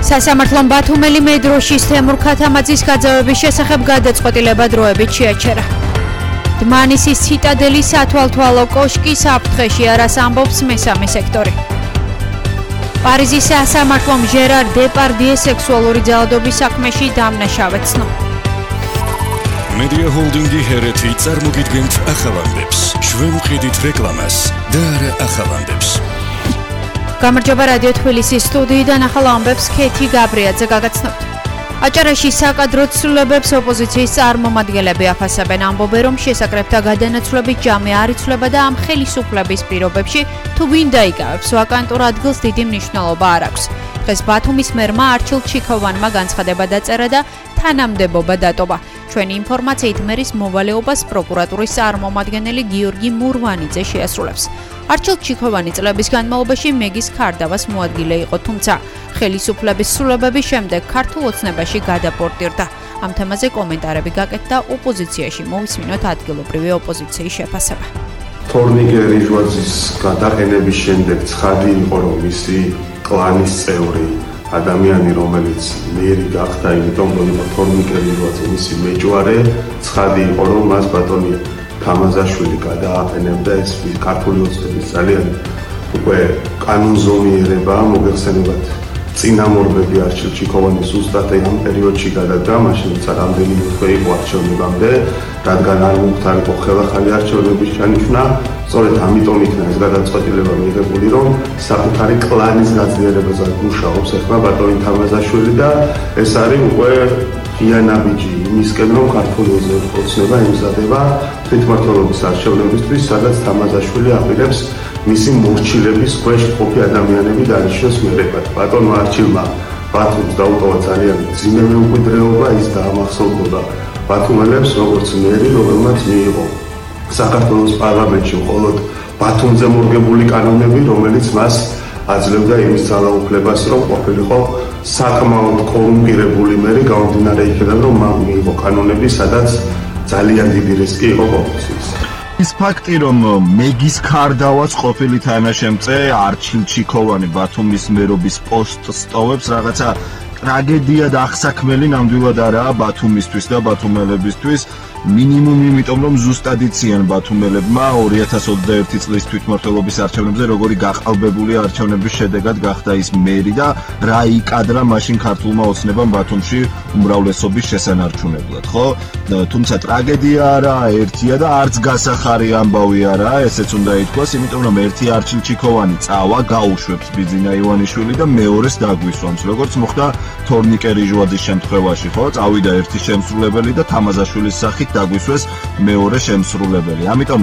სასამართლომ ბათუმელი მედროშის თემურ ქათამაძის გაძევების შესახებ გადაწყვეტილება დროებით შეაჩერა. დმანისის ციტადელის სათვალთვალო კოშკის საფრთხეში არას ამბობს მესამე სექტორი. პარიზის სასამართლომ ჟერარ დეპარდიეს სექსუალური ძალადობის საქმეში დამნაშავე ცნო. მედია ჰოლდინგი ჰერეთი წარმოგიდგენთ ახალამდებს. ჩვენ ვყიდით რეკლამას და არა ახალამდებს. გამარჯობა რადიო თბილისის სტუდიიდან ახალ ამბებს ქეთი გაბრიაძე გაგაცნობთ. აჭარაში საკადრო ცვლილებებს ოპოზიციის წარმომადგენლები აფასებენ, ამბობენ, რომ შესაკრებთა გადანაცვლებით ჯამი არ იცვლება და ამ ხელისუფლების პირობებში თუ ვინ დაიკავებს ვაკანტურ ადგილს დიდი მნიშვნელობა არ აქვს. დღეს ბათუმის მერმა არჩილ ჩიქოვანმა განცხადება დაწერა და თანამდებობა დატოვა. ჩვენი ინფორმაციით მერის მოვალეობას პროკურატურის წარმომადგენელი გიორგი მურვანიძე შეასრულებს. არჩილ ჩიქოვანი წლების განმავლობაში მეგის ქარდავას მოადგილე იყო, თუმცა ხელისუფლების ცვლილებების შემდეგ ქართულ ოცნებაში გადაპორტირდა. ამ თემაზე კომენტარები გაკეთდა ოპოზიციაში, მოვისმინოთ ადგილობრივი ოპოზიციის შეფასება. თორნიკე რიჟვაძის გადაყენების შემდეგ ცხადი იყო, რომ მისი კლანის წევრი ადამიანი, რომელიც მერი გახდა, იმიტომ რომ იყო თორნიკე რიჟვაძე მისი მეჭვარე, ცხადი იყო, რომ მას ბატონი თამაზაშვილი გადააყენებდა. ეს ქართული ოცნების ძალიან უკვე კანონზომიერება, მოგეხსენებათ წინამორბედი არჩილ ჩიქოვანის ზუსტად ამ პერიოდში გადადგა, მაშინაც რამდენიმე თვე იყო არჩევნებამდე, რადგან არ მომხდარიყო ხელახალი არჩევნების ჩანიშვნა. სწორედ ამიტომ იქნა ეს გადაწყვეტილება მიღებული, რომ საკუთარი კლანის გაძლიერებაზე მუშაობს ახლა ბატონი თამაზაშვილი და ეს არის უკვე ღიანაბიჯი იმისკენ, რომ ქართული ოცნება ემზადება თვითმმართველობის არჩევნებისთვის, სადაც თამაზაშვილი აპირებს მისი მორჩილების ქვეშ მყოფი ადამიანები დანიშნოს მერებად. ბატონმა არჩილმა ბათუმს დაუტოვა ძალიან მძიმე მემკვიდრეობა, ის დაამახსოვრდა ბათუმელებს, როგორც მერი, რომელმაც მიიღო საქართველოს პარლამენტში მხოლოდ ბათუმზე მორგებული კანონები, რომელიც მას აძლევდა იმის ძალაუფლებას, რომ ყოფილიყო საკმაოდ კორუმპირებული მერი, გამომდინარე იქიდან, რომ მან მიიღო კანონები, სადაც ძალიან დიდი რისკი იყო კორუფციის. ის ფაქტი, რომ მეგის ქარდავას ყოფილი თანაშემწე არჩილ ჩიქოვანი ბათუმის მერობის პოსტს ტოვებს, რაღაცა ტრაგედია და აღსაქმელი ნამდვილად არაა ბათუმისთვის და ბათუმელებისთვის. მინიმუმ იმიტომ, რომ ზუსტად იციან ბათუმელებმა 2021 წლის თვითმმართველობის არჩევნებზე როგორი გაყალბებული არჩევნების შედეგად გახდა ის მერი და რა იკადრა მაშინ ქართულმა ოცნებამ ბათუმში უმრავლესობის შესანარჩუნებლად, ხო? თუმცა ტრაგედია არაა ერთია და არც გასახარი ამბავი არაა, ესეც უნდა ითქვას, იმიტომ რომ ერთი არჩილ ჩიქოვანი წავა, გაუშვებს ბიძინა ივანიშვილი და მეორეს დაგვისვამს, როგორც მოხდა თორნიკე რიჟვაძის შემთხვევაში, ხო? წავიდა ერთი შემსრულებელი და თამაზაშვილის სახით დაგვისვეს მეორე შემსრულებელი. ამიტომ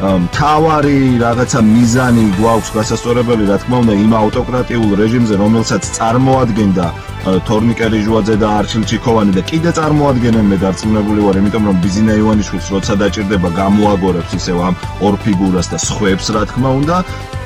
მთავარი რაღაცა მიზანი გვაქვს გასასწორებელი, რა თქმა უნდა, იმ ავტოკრატიულ რეჟიმზე, რომელსაც წარმოადგენდა თორნიკე რიჟვაძე და არჩილ ჩიქოვანი და კიდე წარმოადგენენ, მე დარწმუნებული ვარ, იმიტომ რომ ბიძინა ივანიშვილს როცა დაჭირდება, გამოაგორებს ისევ ამ ორ ფიგურას და სხვებს, რა თქმა უნდა.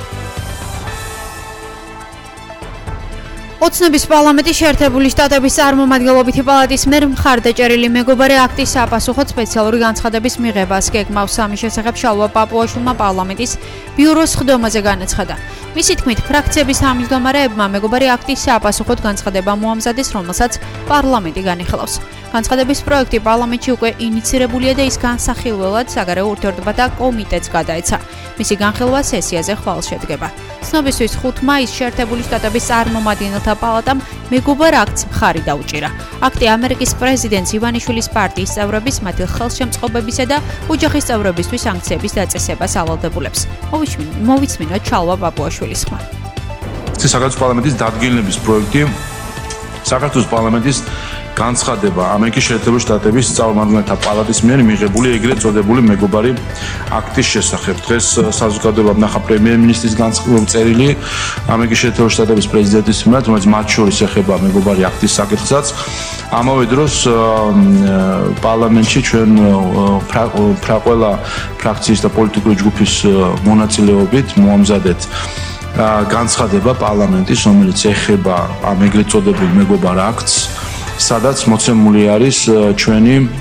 ოცნების პარლამენტის შეერთებული შტატების წარმომადგენლობითი პალატის მიერ მხარდაჭერილი მეგობარი აქტის საპასუხოდ სპეციალური განცხადების მიღებას გეგმავს. ამის შესახებ შალვა პაპუაშვილმა პარლამენტის ბიუროს ხდომაზე განაცხადა. მისი თქმით, ფრაქციების თავმჯდომარეებმა მეგობარი აქტის საპასუხოდ განცხადება მოამზადეს, რომელსაც პარლამენტი განიხილავს. განცხადების პროექტი პარლამენტში უკვე ინიცირებულია და ის განსახილველად საგარეო ურთიერთობათა კომიტეტს გადაეცა. მისი განხილვა სესიაზე ხვალ შედგება. ცნობისთვის 5 მაისს შეერთებული შტატების წარმომადგენელთა პალატამ მეგობარ აქტს მხარი დაუჭირა. აქტი ამერიკის პრეზიდენტ ივანიშვილის პარტიის წევრების, მათი ხელშემწყობებისა და ოჯახის წევრებისთვის სანქციების დაწესებას ავალდებულებს. მოვიცმინოთ შალვა პაპუაშვილის ხმა. საქართველოს პარლამენტის დადგენილების პროექტი საქართველოს პარლამენტის განცხადება ამერიკის შეერთებული შტატების წარმომადგენელთა პალატის მიერ მიღებული ეგრეთ წოდებული მეგობარი აქტის შესახებ. დღეს საზოგადოებამ ნახა პრემიერ-მინისტრის წერილი ამერიკის შეერთებული შტატების პრეზიდენტის მიმართ, რომელიც მათ შორის ეხება მეგობარი აქტის საკითხსაც. ამავე დროს პარლამენტში ჩვენ ყველა ფრაქციის და პოლიტიკური ჯგუფის მონაწილეობით მოამზადეთ განცხადება პარლამენტის, რომელიც ეხება ამ ეგრეთ წოდებულ მეგობარ აქტს, სადაც მოცემული არის ჩვენი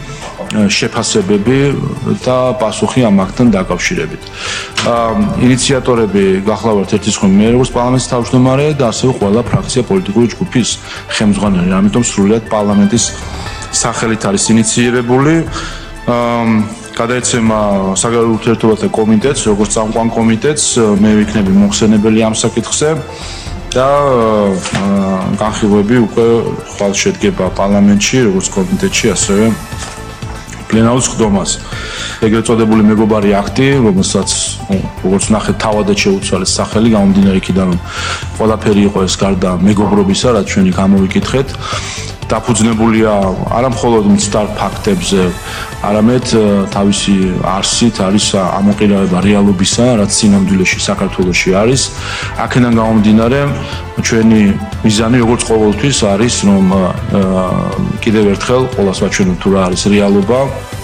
შეფასებები და პასუხი ამ აქტთან დაკავშირებით. ინიციატორები გახლავართ ერთის ხომ მე როგორც პარლამენტის თავმჯდომარე და ასევე ყველა ფრაქცია პოლიტიკური ჯგუფის ხელმძღვანელი. ამიტომ სრულად პარლამენტის სახელით არის ინიციირებული. გადაეცემა საგარეო ურთიერთობათა კომიტეტს, როგორც წამყვან კომიტეტს, მე ვიქნები მოხსენებელი ამ საკითხზე და განხილვები უკვე ხვალ შედგება პარლამენტში, როგორც კომიტეტში, ასევე პლენარულ სხდომას. ეგრეთ წოდებული მეგობარი აქტი, რომელსაც როგორც ნახეთ, თავადაც შეუცვალეს სახელი, გამომდინარე იქიდან, რომ ყველაფერი იყო ეს გარდა მეგობრობისა, რაც ჩვენი გამოვიკითხეთ. დაფუძნებულია არა მხოლოდ მცდარ ფაქტებზე, არამედ თავისი არსით არის ამოყირავება რეალობისა, რაც სინამდვილეში საქართველოში არის. აქედან გამომდინარე, ჩვენი მიზანი როგორც ყოველთვის არის, რომ კიდევ ერთხელ ყველას ვაჩვენოთ თუ რა არის რეალობა.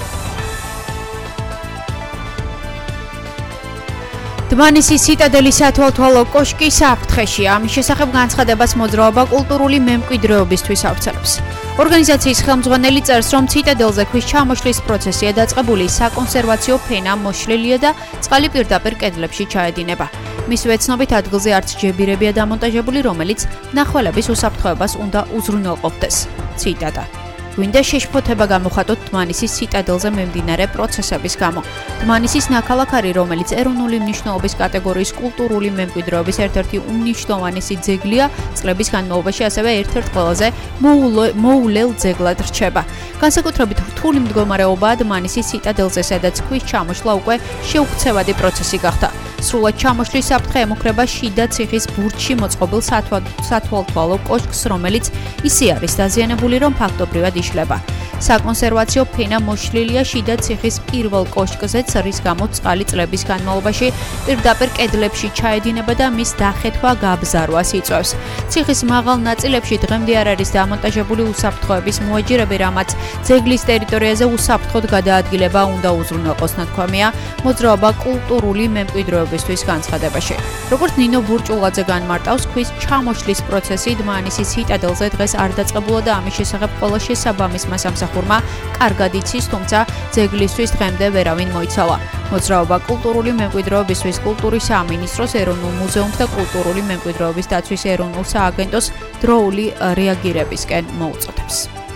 დმანისის ციტადელის სათვალთვალო კოშკი საფრთხეში. ამის შესახებ განცხადებას მოძრაობა კულტურული მემკვიდრეობისთვის ავრცელებს. ორგანიზაციის ხელმძღვანელი წერს, რომ ციტადელზე ქვის ჩამოშლის პროცესია დაწყებული, საკონსერვაციო ფენა მოშლილია და წყალი პირდაპირ კედლებში ჩაედინება. მისივე ცნობით ადგილზე არც ჯებირებია დამონტაჟებული, რომელიც მნახველების უსაფრთხოებას უნდა უზრუნველყოფდეს. ციტატა. გვინდა შეშფოთება გამოხატოთ დმანისის ციტადელზე მიმდინარე პროცესების გამო. დმანისის ნაქალაქარი, რომელიც ეროვნული მნიშვნელობის კატეგორიის კულტურული მემკვიდრეობის ერთ-ერთი უმნიშვნელოვანესი ძეგლია, წლების განმავლობაში ასევე ერთ-ერთ ყველაზე მოულელ ძეგლად რჩება. განსაკუთრებით რთული მდგომარეობაა დმანისის ციტადელზე, სადაც ქვის ჩამოშლა უკვე შეუქცევადი პროცესი გახდა. სრულად ჩამოშლის საფრთხე ემუქრება შიდა ციხის ბურჯში მოწყობილ სათვალთვალო კოშკს, რომელიც ისე არის დაზიანებული, რომ ფაქტობრივად იშლება. საკონსერვაციო ფენა მოშლილია შიდა ციხის პირველ კოშკზეც, რის გამოც წყალი წლების განმავლობაში პირდაპირ კედლებში ჩაედინება და მის დახეთვა გაბზარვას იწვევს. ციხის მაღალ ნაწილებში დღემდე არ არის დამონტაჟებული უსაფრთხოების მოაჯირები, რამაც ძეგლის ტერიტორიაზე უსაფრთხოდ გადაადგილება უნდა უზრუნველყოს, ნათქვამია მოძრაობა კულტურული მემკვიდრეობისთვის განცხადებაში. როგორც ნინო ბურჭულაძე განმარტავს, ქვის ჩამოშლის პროცესი დმანისის ციტადელზე დღეს არ დაწყებულა და ამის შესახებ ყველა შესაბამისმა სამსახურმა კარგად იცის, თუმცა ძეგლისთვის დღემდე ვერავინ მოიცალა. მოძრაობა კულტურული მემკვიდრეობისთვის კულტურის სამინისტროს, ეროვნულ მუზეუმს და კულტურული მემკვიდრეობის დაცვის ეროვნულ სააგენტოს დროული რეაგირებისკენ მოუწოდებს.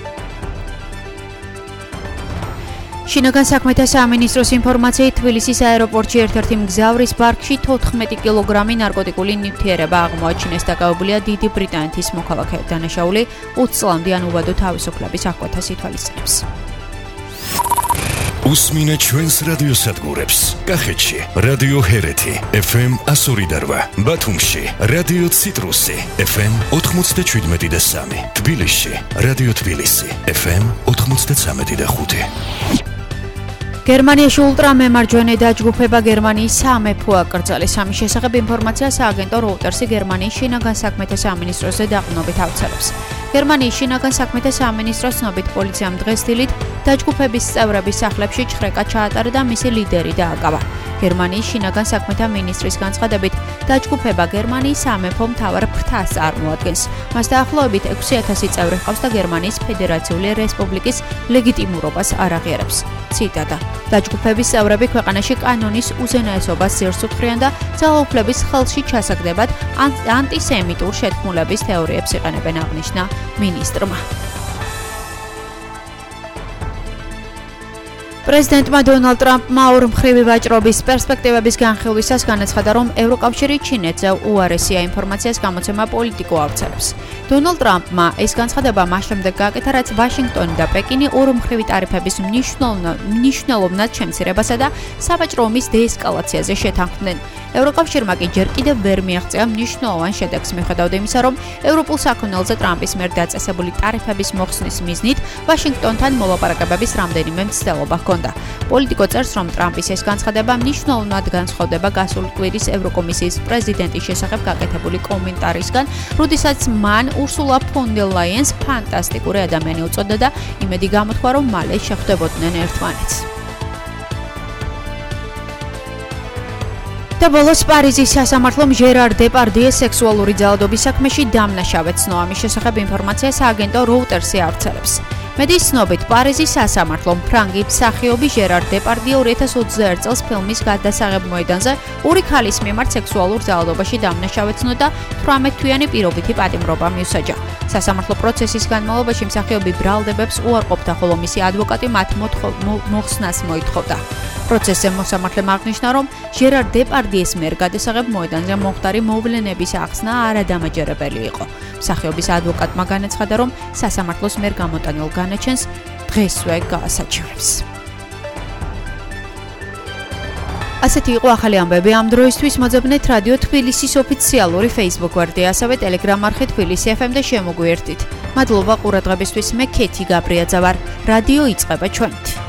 შინაგან საქმეთა სამინისტროს ინფორმაციით, თბილისის აეროპორტში ერთ-ერთი მგზავრის ბარგში 14 კილოგრამი ნარკოტიკული ნივთიერება აღმოაჩინეს. დაკავებულია დიდი ბრიტანეთის მოქალაქე. დანაშაული 20 წლამდე უბადო თავისუფლების აღკვეთას ითვალისწინებს. უსმინეთ ჩვენს რადიოსადგურებს. კახეთში რადიო ჰერეთი FM 102.8, ბათუმში რადიო ციტრუსი FM 97.3, თბილისში რადიო თბილისი FM 93.5. გერმანიაში ულტრამემარჯვენე დაჯგუფება გერმანიის სამეფო აკრძალეს. ამის შესახებ ინფორმაცია სააგენტო Reuters გერმანიის შინაგან საქმეთა სამინისტროზე დაყრდნობით ავრცელებს. გერმანიის შინაგან საქმეთა სამინისტროს ცნობით, პოლიციამ დღეს დილით დაჯგუფების წევრების სახლებში ჩხრეკა ჩაატარა და მისი ლიდერი დააკავა. გერმანიის შინაგან საქმეთა მინისტრის განცხადებით, დაჯგუფება გერმანიის სამეფო მთავარ ფრთას წარმოადგენს. მას დაახლოებით 6000 წევრი ჰყავს და გერმანიის ფედერაციული რესპუბლიკის ლეგიტიმურობას არ აღიარებს. ციტატა. დაჯგუფების წევრები ქვეყანაში კანონის უზენაესობას ზერს უთხრიან და ძალაუფლების ხელში ჩასაგდებად ანტისემიტურ შეთქმულების თეორიებს იყენებენ, აღნიშნა მინისტრმა. პრეზიდენტმა დონალდ ტრამპმა ორმხრივი ვაჭრობის პერსპექტივების განხილვისას განაცხადა, რომ ევროკავშირი ჩინეთზე უარესია ინფორმაციას გამოცემა პოლიტიკო ავრცელებს. დონალდ ტრამპმა ეს განცხადება მას შემდეგ გააკეთა, რაც ვაშინგტონი და პეკინი ორმხრივი ტარიფების მნიშვნელოვნად შემცირებასა და სავაჭრო ომის დეესკალაციაზე შეთანხმდნენ. ევროკავშირმა კი ჯერ კიდევ ვერ მიაღწია მნიშვნელოვან შედეგს, მიუხედავად იმისა, რომ ევროპულ საქონელზე ტრამპის მიერ დაწესებული ტარიფების მოხსნის მიზნით ვაშინგტონთან მოლაპარაკებების რამდენიმე მცდელობა ჰქონდა. პოლიტიკო წერს, რომ ტრამპის ეს განცხადება მნიშვნელოვნად განსხვავდება გასული კვირის ევროკომისიის პრეზიდენტის შესახებ გაკეთებული კომენტარისგან, როდესაც მან ურსულა ფონ დერ ლაიენს ფანტასტიკური ადამიანი უწოდა და იმედი გამოთქვა, რომ მალე შეხვდებოდნენ ერთმანეთს. და ბოლოს პარიზის სასამართლომ ჟერარ დეპარდიეს სექსუალური ძალადობის საქმეში დამნაშავედ ცნო. ამის შესახებ ინფორმაცია სააგენტო Reuters-ი ავრცელებს. მედიის ცნობით, პარიზის სასამართლომ ფრანგი მსახიობი ჟერარ დეპარდიე 2021 წელს ფილმის გადასაღებ მოედანზე ორი ქალის მიმართ სექსუალურ ძალადობაში დამნაშავე ცნო და 18-თვიანი პირობითი პატიმრობა მიუსაჯა. სასამართლო პროცესის განმავლობაში მსახიობი ბრალდებებს უარყოფდა, ხოლო მისი ადვოკატი მათ მოხსნას მოითხოვდა. პროცესზე მოსამართლემ აღნიშნა, რომ ჟერარ დეპარდიეს მიერ გადასაღებ მოედანზე მომხდარი მოვლენების ახსნა არადამაჯერებელი იყო. მსახიობის ადვოკატმა განაცხადა, რომ სასამართლოს მიერ გამოტანილ განაჩენს დღესვე გაასაჩივრებს. ასეთი იყო ახალი ამბები ამ დროისთვის. მოძებნეთ რადიო თბილისის ოფიციალური Facebook გვერდი, ასევე Telegram არხი თბილისი FM და შემოგვიერთდით. მადლობა ყურადღებისთვის. მე ქეთი გაბრიაძე ვარ. რადიო იწყება ჩვენით.